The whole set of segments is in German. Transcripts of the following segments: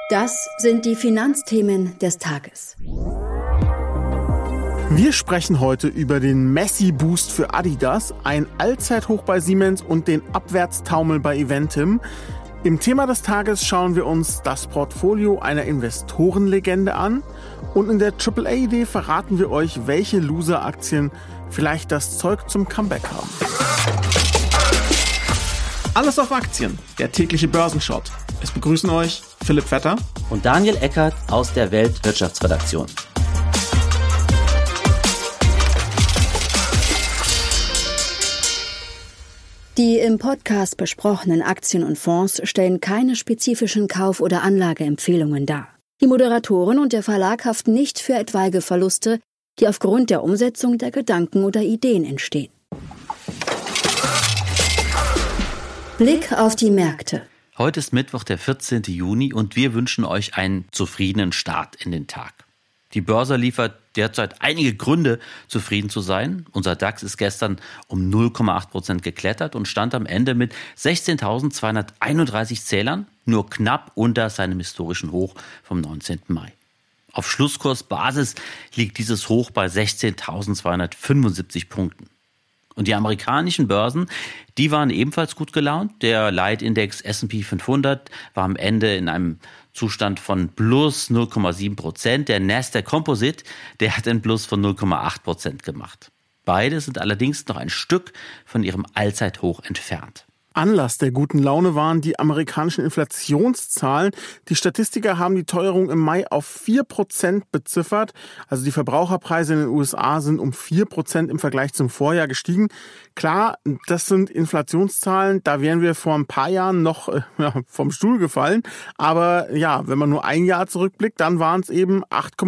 Das sind die Finanzthemen des Tages. Wir sprechen heute über den Messi-Boost für Adidas, ein Allzeithoch bei Siemens und den Abwärtstaumel bei Eventim. Im Thema des Tages schauen wir uns das Portfolio einer Investorenlegende an und in der AAA-Idee verraten wir euch, welche Loser-Aktien vielleicht das Zeug zum Comeback haben. Alles auf Aktien, der tägliche Börsenshot. Es begrüßen euch Philipp Vetter und Daniel Eckert aus der Weltwirtschaftsredaktion. Die im Podcast besprochenen Aktien und Fonds stellen keine spezifischen Kauf- oder Anlageempfehlungen dar. Die Moderatoren und der Verlag haften nicht für etwaige Verluste, die aufgrund der Umsetzung der Gedanken oder Ideen entstehen. Blick auf die Märkte. Heute ist Mittwoch, der 14. Juni und wir wünschen euch einen zufriedenen Start in den Tag. Die Börse liefert derzeit einige Gründe, zufrieden zu sein. Unser DAX ist gestern um 0,8% geklettert und stand am Ende mit 16.231 Zählern, nur knapp unter seinem historischen Hoch vom 19. Mai. Auf Schlusskursbasis liegt dieses Hoch bei 16.275 Punkten. Und die amerikanischen Börsen, die waren ebenfalls gut gelaunt. Der Leitindex S&P 500 war am Ende in einem Zustand von plus 0,7%. Der Nasdaq Composite, der hat einen Plus von 0,8% gemacht. Beide sind allerdings noch ein Stück von ihrem Allzeithoch entfernt. Anlass der guten Laune waren die amerikanischen Inflationszahlen. Die Statistiker haben die Teuerung im Mai auf 4% beziffert. Also die Verbraucherpreise in den USA sind um 4% im Vergleich zum Vorjahr gestiegen. Klar, das sind Inflationszahlen, da wären wir vor ein paar Jahren noch vom Stuhl gefallen. Aber ja, wenn man nur ein Jahr zurückblickt, dann waren es eben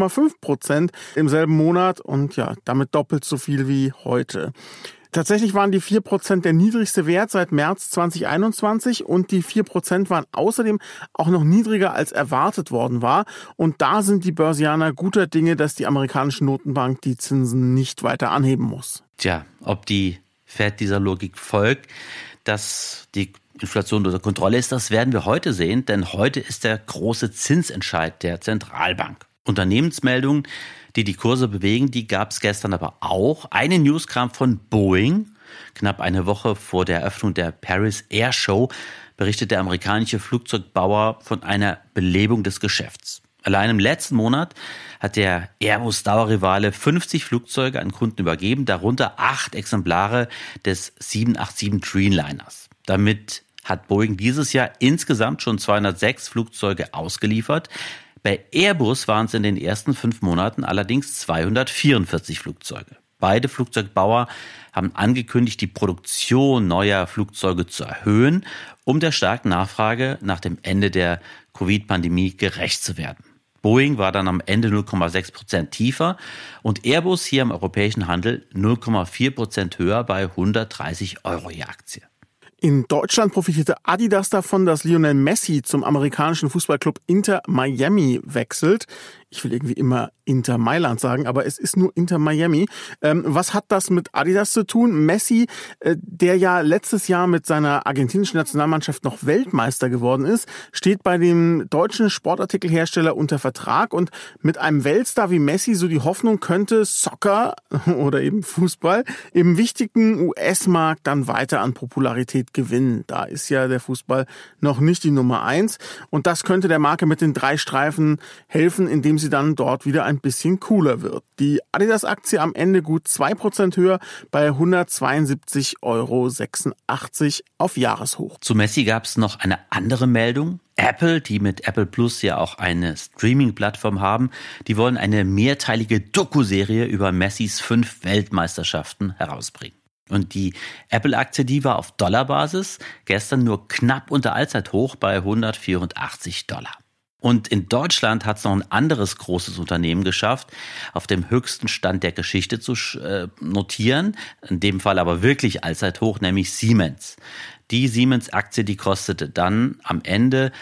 8,5% im selben Monat und ja, damit doppelt so viel wie heute. Tatsächlich waren die 4% der niedrigste Wert seit März 2021 und die 4% waren außerdem auch noch niedriger als erwartet worden war. Und da sind die Börsianer guter Dinge, dass die amerikanische Notenbank die Zinsen nicht weiter anheben muss. Tja, ob die Fed dieser Logik folgt, dass die Inflation unter Kontrolle ist, das werden wir heute sehen, denn heute ist der große Zinsentscheid der Zentralbank. Unternehmensmeldungen, die die Kurse bewegen, die gab es gestern aber auch. Eine News kam von Boeing. Knapp eine Woche vor der Eröffnung der Paris Air Show berichtet der amerikanische Flugzeugbauer von einer Belebung des Geschäfts. Allein im letzten Monat hat der Airbus-Dauerrivale 50 Flugzeuge an Kunden übergeben, darunter 8 Exemplare des 787 Dreamliners. Damit hat Boeing dieses Jahr insgesamt schon 206 Flugzeuge ausgeliefert. Bei Airbus waren es in den ersten 5 Monaten allerdings 244 Flugzeuge. Beide Flugzeugbauer haben angekündigt, die Produktion neuer Flugzeuge zu erhöhen, um der starken Nachfrage nach dem Ende der Covid-Pandemie gerecht zu werden. Boeing war dann am Ende 0,6% tiefer und Airbus hier im europäischen Handel 0,4% höher bei 130 € je Aktie. In Deutschland profitierte Adidas davon, dass Lionel Messi zum amerikanischen Fußballclub Inter Miami wechselt. Ich will irgendwie immer Inter Mailand sagen, aber es ist nur Inter Miami. Was hat das mit Adidas zu tun? Messi, der ja letztes Jahr mit seiner argentinischen Nationalmannschaft noch Weltmeister geworden ist, steht bei dem deutschen Sportartikelhersteller unter Vertrag und mit einem Weltstar wie Messi, so die Hoffnung, könnte Soccer oder eben Fußball im wichtigen US-Markt dann weiter an Popularität gewinnen. Da ist ja der Fußball noch nicht die Nummer 1 und das könnte der Marke mit den 3 Streifen helfen, indem sie dann dort wieder ein bisschen cooler wird. Die Adidas-Aktie am Ende gut 2% höher bei 172,86 € auf Jahreshoch. Zu Messi gab es noch eine andere Meldung. Apple, die mit Apple Plus ja auch eine Streaming-Plattform haben, die wollen eine mehrteilige Doku-Serie über Messis 5 Weltmeisterschaften herausbringen. Und die Apple-Aktie, die war auf Dollarbasis gestern nur knapp unter Allzeithoch bei 184 $. Und in Deutschland hat es noch ein anderes großes Unternehmen geschafft, auf dem höchsten Stand der Geschichte zu notieren. In dem Fall aber wirklich Allzeithoch, nämlich Siemens. Die Siemens-Aktie, die kostete dann am Ende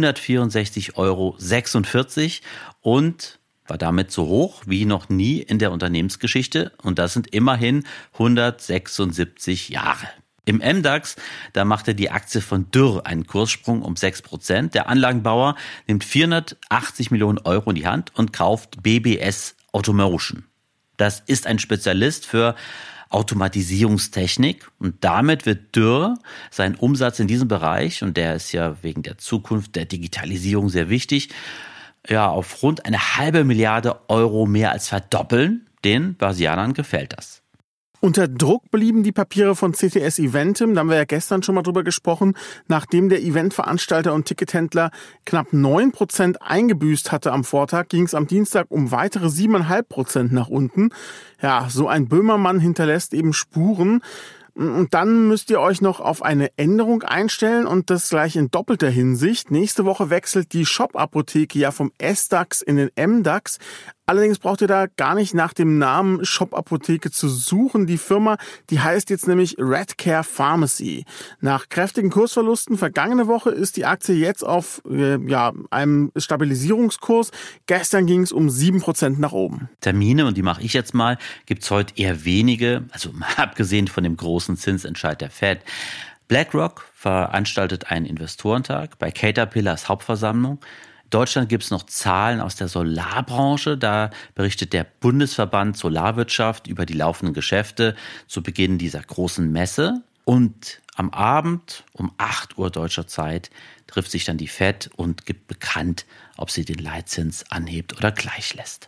164,46 € und war damit so hoch wie noch nie in der Unternehmensgeschichte. Und das sind immerhin 176 Jahre. Im MDAX, da machte die Aktie von Dürr einen Kurssprung um 6%. Der Anlagenbauer nimmt 480 Millionen Euro in die Hand und kauft BBS Automotion. Das ist ein Spezialist für Automatisierungstechnik und damit wird Dürr seinen Umsatz in diesem Bereich, und der ist ja wegen der Zukunft der Digitalisierung sehr wichtig, auf rund 1,5 Milliarde Euro mehr als verdoppeln. Den Börsianern gefällt das. Unter Druck blieben die Papiere von CTS Eventim, da haben wir ja gestern schon mal drüber gesprochen, nachdem der Eventveranstalter und Tickethändler knapp 9% eingebüßt hatte am Vortag, ging es am Dienstag um weitere 7,5% nach unten. Ja, so ein Böhmermann hinterlässt eben Spuren. Und dann müsst ihr euch noch auf eine Änderung einstellen und das gleich in doppelter Hinsicht. Nächste Woche wechselt die Shop-Apotheke ja vom SDAX in den MDAX. Allerdings braucht ihr da gar nicht nach dem Namen Shop-Apotheke zu suchen. Die Firma, die heißt jetzt nämlich Redcare Pharmacy. Nach kräftigen Kursverlusten vergangene Woche ist die Aktie jetzt auf einem Stabilisierungskurs. Gestern ging es um 7% nach oben. Termine, und die mache ich jetzt mal, gibt es heute eher wenige, also mal abgesehen von dem großen Zinsentscheid der Fed. BlackRock veranstaltet einen Investorentag, bei Caterpillar ist Hauptversammlung. In Deutschland gibt es noch Zahlen aus der Solarbranche. Da berichtet der Bundesverband Solarwirtschaft über die laufenden Geschäfte zu Beginn dieser großen Messe. Und am Abend um 8 Uhr deutscher Zeit trifft sich dann die Fed und gibt bekannt, ob sie den Leitzins anhebt oder gleich lässt.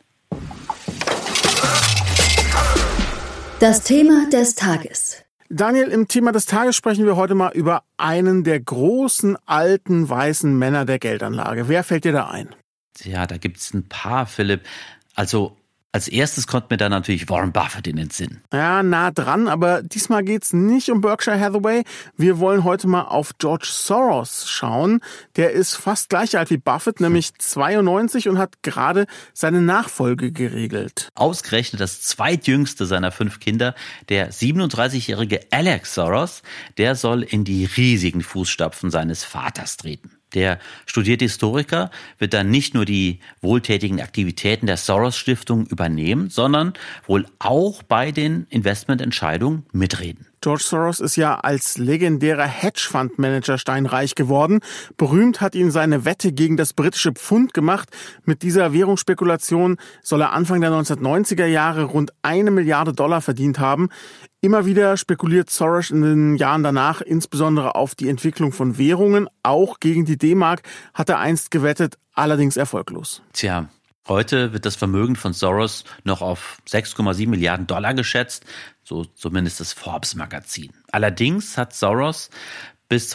Das Thema des Tages. Daniel, im Thema des Tages sprechen wir heute mal über einen der großen, alten, weißen Männer der Geldanlage. Wer fällt dir da ein? Ja, da gibt es ein paar, Philipp. Also als erstes kommt mir da natürlich Warren Buffett in den Sinn. Ja, nah dran, aber diesmal geht's nicht um Berkshire Hathaway. Wir wollen heute mal auf George Soros schauen. Der ist fast gleich alt wie Buffett, nämlich 92, und hat gerade seine Nachfolge geregelt. Ausgerechnet das zweitjüngste seiner 5 Kinder, der 37-jährige Alex Soros, der soll in die riesigen Fußstapfen seines Vaters treten. Der studierte Historiker wird dann nicht nur die wohltätigen Aktivitäten der Soros-Stiftung übernehmen, sondern wohl auch bei den Investmententscheidungen mitreden. George Soros ist ja als legendärer Hedgefondsmanager steinreich geworden. Berühmt hat ihn seine Wette gegen das britische Pfund gemacht. Mit dieser Währungsspekulation soll er Anfang der 1990er Jahre rund 1 Milliarde Dollar verdient haben. Immer wieder spekuliert Soros in den Jahren danach insbesondere auf die Entwicklung von Währungen. Auch gegen die D-Mark hat er einst gewettet, allerdings erfolglos. Tja, heute wird das Vermögen von Soros noch auf 6,7 Milliarden Dollar geschätzt, so zumindest das Forbes-Magazin. Allerdings hat Soros bis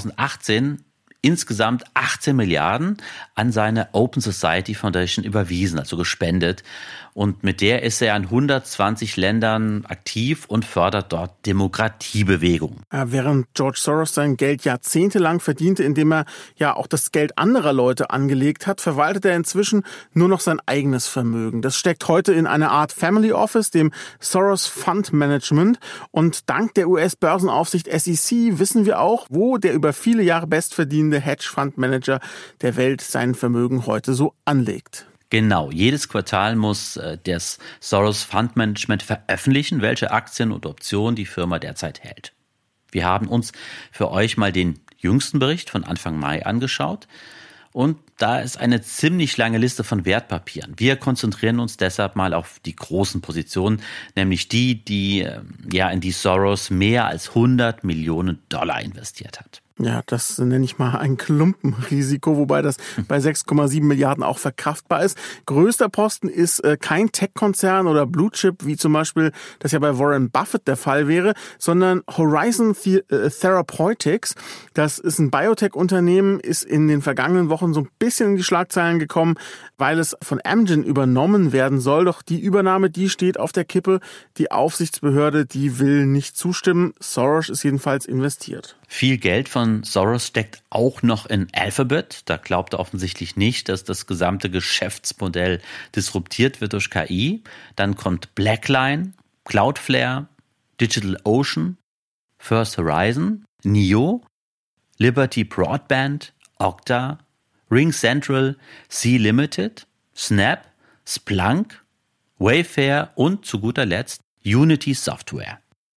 2018 insgesamt 18 Milliarden an seine Open Society Foundation überwiesen, also gespendet. Und mit der ist er in 120 Ländern aktiv und fördert dort Demokratiebewegungen. Ja, während George Soros sein Geld jahrzehntelang verdiente, indem er ja auch das Geld anderer Leute angelegt hat, verwaltet er inzwischen nur noch sein eigenes Vermögen. Das steckt heute in einer Art Family Office, dem Soros Fund Management. Und dank der US-Börsenaufsicht SEC wissen wir auch, wo der über viele Jahre bestverdienende Hedgefondsmanager der Welt sein Vermögen heute so anlegt. Genau, jedes Quartal muss das Soros Fund Management veröffentlichen, welche Aktien und Optionen die Firma derzeit hält. Wir haben uns für euch mal den jüngsten Bericht von Anfang Mai angeschaut und da ist eine ziemlich lange Liste von Wertpapieren. Wir konzentrieren uns deshalb mal auf die großen Positionen, nämlich die in die Soros mehr als 100 Millionen Dollar investiert hat. Ja, das nenne ich mal ein Klumpenrisiko, wobei das bei 6,7 Milliarden auch verkraftbar ist. Größter Posten ist kein Tech-Konzern oder Blue Chip, wie zum Beispiel das ja bei Warren Buffett der Fall wäre, sondern Horizon Therapeutics. Das ist ein Biotech-Unternehmen, ist in den vergangenen Wochen so ein bisschen in die Schlagzeilen gekommen, weil es von Amgen übernommen werden soll. Doch die Übernahme, die steht auf der Kippe. Die Aufsichtsbehörde, die will nicht zustimmen. Soros ist jedenfalls investiert. Viel Geld von Soros steckt auch noch in Alphabet. Da glaubt er offensichtlich nicht, dass das gesamte Geschäftsmodell disruptiert wird durch KI. Dann kommt Blackline, Cloudflare, DigitalOcean, First Horizon, NIO, Liberty Broadband, Okta, RingCentral, C-Limited, Snap, Splunk, Wayfair und zu guter Letzt Unity Software.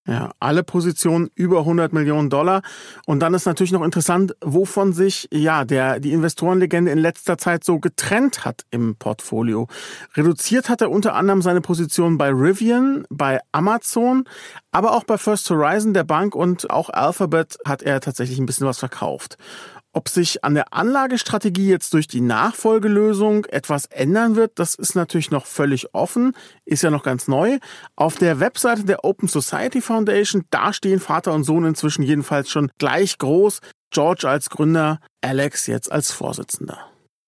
Ja, alle Positionen über $100 Millionen. Und dann ist natürlich noch interessant, wovon sich die Investorenlegende in letzter Zeit so getrennt hat im Portfolio. Reduziert hat er unter anderem seine Position bei Rivian, bei Amazon, aber auch bei First Horizon, der Bank, und auch Alphabet hat er tatsächlich ein bisschen was verkauft. Ob sich an der Anlagestrategie jetzt durch die Nachfolgelösung etwas ändern wird, das ist natürlich noch völlig offen, ist ja noch ganz neu. Auf der Webseite der Open Society Foundation, da stehen Vater und Sohn inzwischen jedenfalls schon gleich groß. George als Gründer, Alex jetzt als Vorsitzender.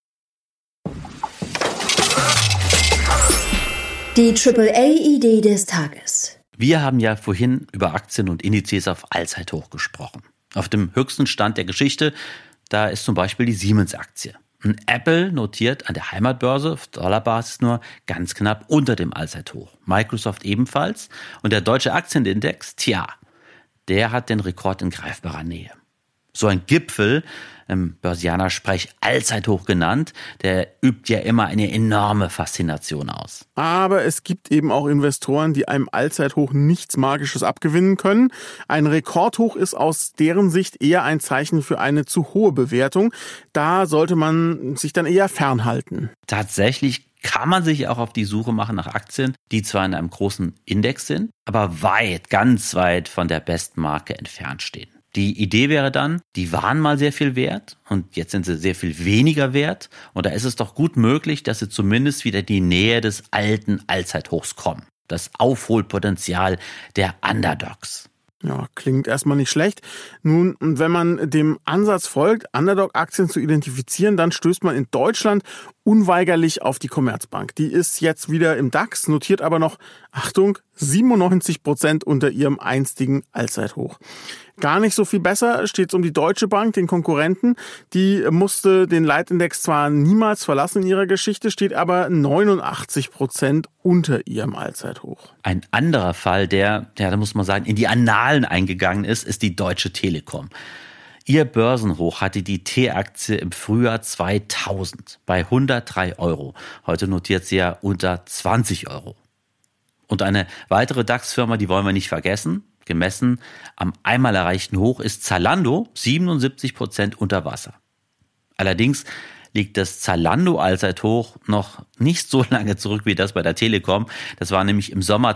Die AAA-Idee des Tages. Wir haben ja vorhin über Aktien und Indizes auf Allzeithoch gesprochen. Auf dem höchsten Stand der Geschichte, da ist zum Beispiel die Siemens-Aktie. Und Apple notiert an der Heimatbörse auf Dollarbasis nur ganz knapp unter dem Allzeithoch. Microsoft ebenfalls. Und der deutsche Aktienindex, der hat den Rekord in greifbarer Nähe. So ein Gipfel, im Börsianer-Sprech Allzeithoch genannt, der übt ja immer eine enorme Faszination aus. Aber es gibt eben auch Investoren, die einem Allzeithoch nichts Magisches abgewinnen können. Ein Rekordhoch ist aus deren Sicht eher ein Zeichen für eine zu hohe Bewertung. Da sollte man sich dann eher fernhalten. Tatsächlich kann man sich auch auf die Suche machen nach Aktien, die zwar in einem großen Index sind, aber ganz weit von der Bestmarke entfernt stehen. Die Idee wäre dann, die waren mal sehr viel wert und jetzt sind sie sehr viel weniger wert. Und da ist es doch gut möglich, dass sie zumindest wieder in die Nähe des alten Allzeithochs kommen. Das Aufholpotenzial der Underdogs. Ja, klingt erstmal nicht schlecht. Nun, wenn man dem Ansatz folgt, Underdog-Aktien zu identifizieren, dann stößt man in Deutschland unweigerlich auf die Commerzbank. Die ist jetzt wieder im DAX, notiert aber noch, Achtung, 97% unter ihrem einstigen Allzeithoch. Gar nicht so viel besser steht es um die Deutsche Bank, den Konkurrenten. Die musste den Leitindex zwar niemals verlassen in ihrer Geschichte, steht aber 89% unter ihrem Allzeithoch. Ein anderer Fall, da muss man sagen, in die Annalen eingegangen ist die Deutsche Telekom. Ihr Börsenhoch hatte die T-Aktie im Frühjahr 2000 bei 103 €. Heute notiert sie ja unter 20 €. Und eine weitere DAX-Firma, die wollen wir nicht vergessen, gemessen am einmal erreichten Hoch ist Zalando 77% unter Wasser. Allerdings liegt das Zalando-Allzeithoch noch nicht so lange zurück wie das bei der Telekom. Das war nämlich im Sommer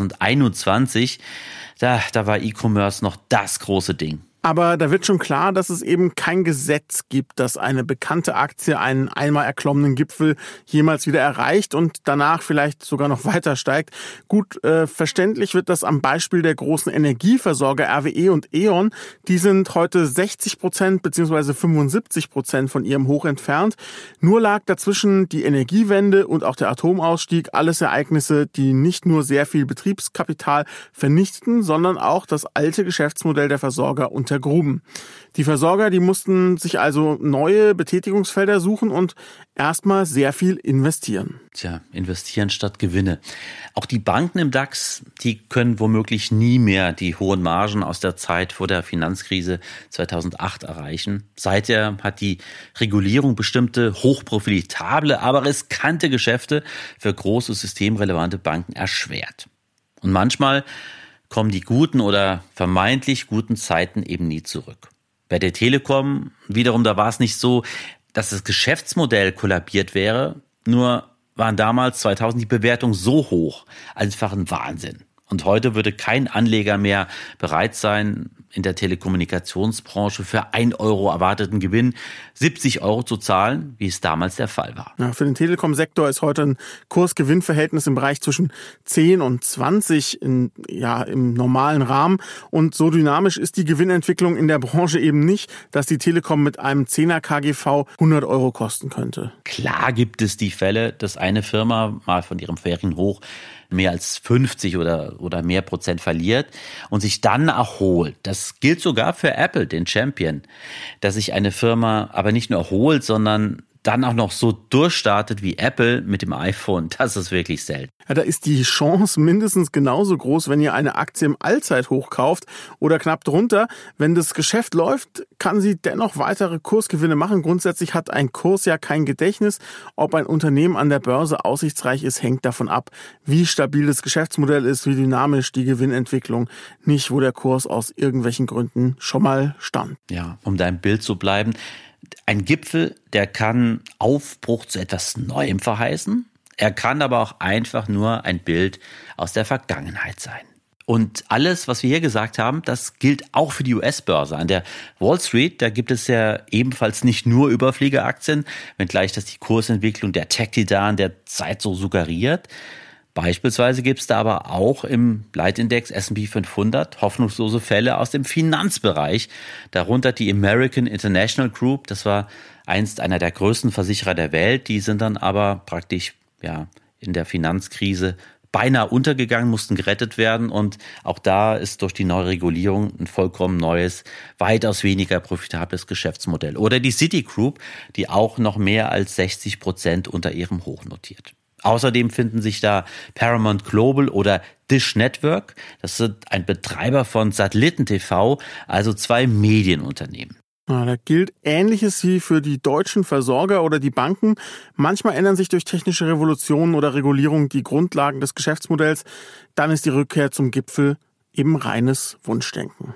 2021. Da war E-Commerce noch das große Ding. Aber da wird schon klar, dass es eben kein Gesetz gibt, dass eine bekannte Aktie einen einmal erklommenen Gipfel jemals wieder erreicht und danach vielleicht sogar noch weiter steigt. Gut, verständlich wird das am Beispiel der großen Energieversorger RWE und E.ON. Die sind heute 60% bzw. 75% von ihrem Hoch entfernt. Nur lag dazwischen die Energiewende und auch der Atomausstieg, alles Ereignisse, die nicht nur sehr viel Betriebskapital vernichteten, sondern auch das alte Geschäftsmodell der Versorger untergruben. Die Versorger, die mussten sich also neue Betätigungsfelder suchen und erstmal sehr viel investieren. Investieren statt Gewinne. Auch die Banken im DAX, die können womöglich nie mehr die hohen Margen aus der Zeit vor der Finanzkrise 2008 erreichen. Seither hat die Regulierung bestimmte hochprofitable, aber riskante Geschäfte für große systemrelevante Banken erschwert. Und manchmal kommen die guten oder vermeintlich guten Zeiten eben nie zurück. Bei der Telekom wiederum, da war es nicht so, dass das Geschäftsmodell kollabiert wäre, nur waren damals 2000 die Bewertungen so hoch, einfach ein Wahnsinn. Und heute würde kein Anleger mehr bereit sein, in der Telekommunikationsbranche für 1 € erwarteten Gewinn 70 € zu zahlen, wie es damals der Fall war. Ja, für den Telekom-Sektor ist heute ein Kurs-Gewinn-Verhältnis im Bereich zwischen 10 und 20 im normalen Rahmen. Und so dynamisch ist die Gewinnentwicklung in der Branche eben nicht, dass die Telekom mit einem 10er KGV 100 € kosten könnte. Klar gibt es die Fälle, dass eine Firma mal von ihrem vorherigen Hoch mehr als 50 oder mehr Prozent verliert und sich dann erholt. Das gilt sogar für Apple, den Champion, dass sich eine Firma aber nicht nur erholt, sondern dann auch noch so durchstartet wie Apple mit dem iPhone, das ist wirklich selten. Ja, da ist die Chance mindestens genauso groß, wenn ihr eine Aktie im Allzeithoch kauft oder knapp drunter. Wenn das Geschäft läuft, kann sie dennoch weitere Kursgewinne machen. Grundsätzlich hat ein Kurs ja kein Gedächtnis. Ob ein Unternehmen an der Börse aussichtsreich ist, hängt davon ab, wie stabil das Geschäftsmodell ist, wie dynamisch die Gewinnentwicklung, nicht wo der Kurs aus irgendwelchen Gründen schon mal stand. Ja, um da im Bild zu bleiben. Ein Gipfel, der kann Aufbruch zu etwas Neuem verheißen. Er kann aber auch einfach nur ein Bild aus der Vergangenheit sein. Und alles, was wir hier gesagt haben, das gilt auch für die US-Börse. An der Wall Street, da gibt es ja ebenfalls nicht nur Überfliegeraktien, wenngleich das die Kursentwicklung der Tech-Titanen der Zeit so suggeriert. Beispielsweise gibt es da aber auch im Leitindex S&P 500 hoffnungslose Fälle aus dem Finanzbereich, darunter die American International Group, das war einst einer der größten Versicherer der Welt, die sind dann aber praktisch in der Finanzkrise beinahe untergegangen, mussten gerettet werden und auch da ist durch die neue Regulierung ein vollkommen neues, weitaus weniger profitables Geschäftsmodell. Oder die Citigroup, die auch noch mehr als 60% unter ihrem Hoch notiert. Außerdem finden sich da Paramount Global oder Dish Network. Das sind ein Betreiber von Satelliten-TV, also 2 Medienunternehmen. Da gilt Ähnliches wie für die deutschen Versorger oder die Banken. Manchmal ändern sich durch technische Revolutionen oder Regulierungen die Grundlagen des Geschäftsmodells. Dann ist die Rückkehr zum Gipfel eben reines Wunschdenken.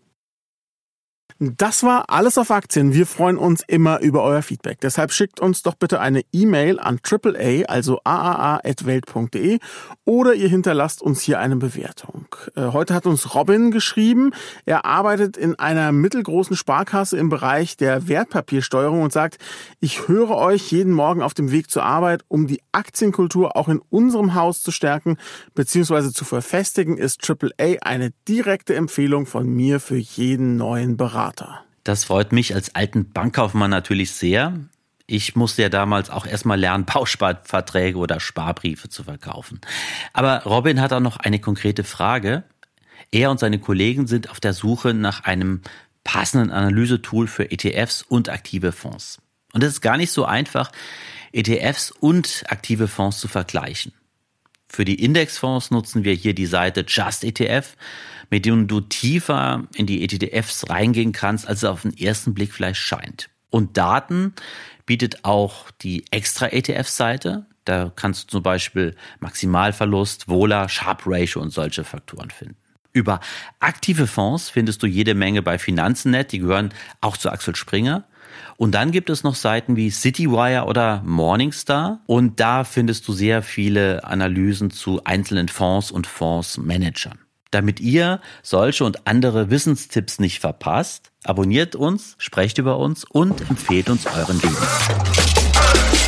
Das war alles auf Aktien. Wir freuen uns immer über euer Feedback. Deshalb schickt uns doch bitte eine E-Mail an AAA, also aaa@welt.de, oder ihr hinterlasst uns hier eine Bewertung. Heute hat uns Robin geschrieben. Er arbeitet in einer mittelgroßen Sparkasse im Bereich der Wertpapiersteuerung und sagt, ich höre euch jeden Morgen auf dem Weg zur Arbeit, um die Aktienkultur auch in unserem Haus zu stärken bzw. zu verfestigen, ist AAA eine direkte Empfehlung von mir für jeden neuen Berater. Das freut mich als alten Bankkaufmann natürlich sehr. Ich musste ja damals auch erstmal lernen, Bausparverträge oder Sparbriefe zu verkaufen. Aber Robin hat auch noch eine konkrete Frage. Er und seine Kollegen sind auf der Suche nach einem passenden Analysetool für ETFs und aktive Fonds. Und es ist gar nicht so einfach, ETFs und aktive Fonds zu vergleichen. Für die Indexfonds nutzen wir hier die Seite Just ETF, mit denen du tiefer in die ETFs reingehen kannst, als es auf den ersten Blick vielleicht scheint. Und Daten bietet auch die Extra-ETF-Seite. Da kannst du zum Beispiel Maximalverlust, Vola, Sharpe Ratio und solche Faktoren finden. Über aktive Fonds findest du jede Menge bei Finanzen.net, die gehören auch zu Axel Springer. Und dann gibt es noch Seiten wie Citywire oder Morningstar und da findest du sehr viele Analysen zu einzelnen Fonds und Fondsmanagern. Damit ihr solche und andere Wissenstipps nicht verpasst, abonniert uns, sprecht über uns und empfehlt uns euren Lieben.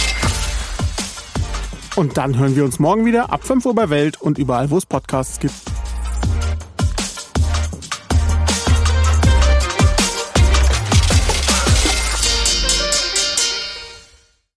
Und dann hören wir uns morgen wieder ab 5 Uhr bei Welt und überall, wo es Podcasts gibt.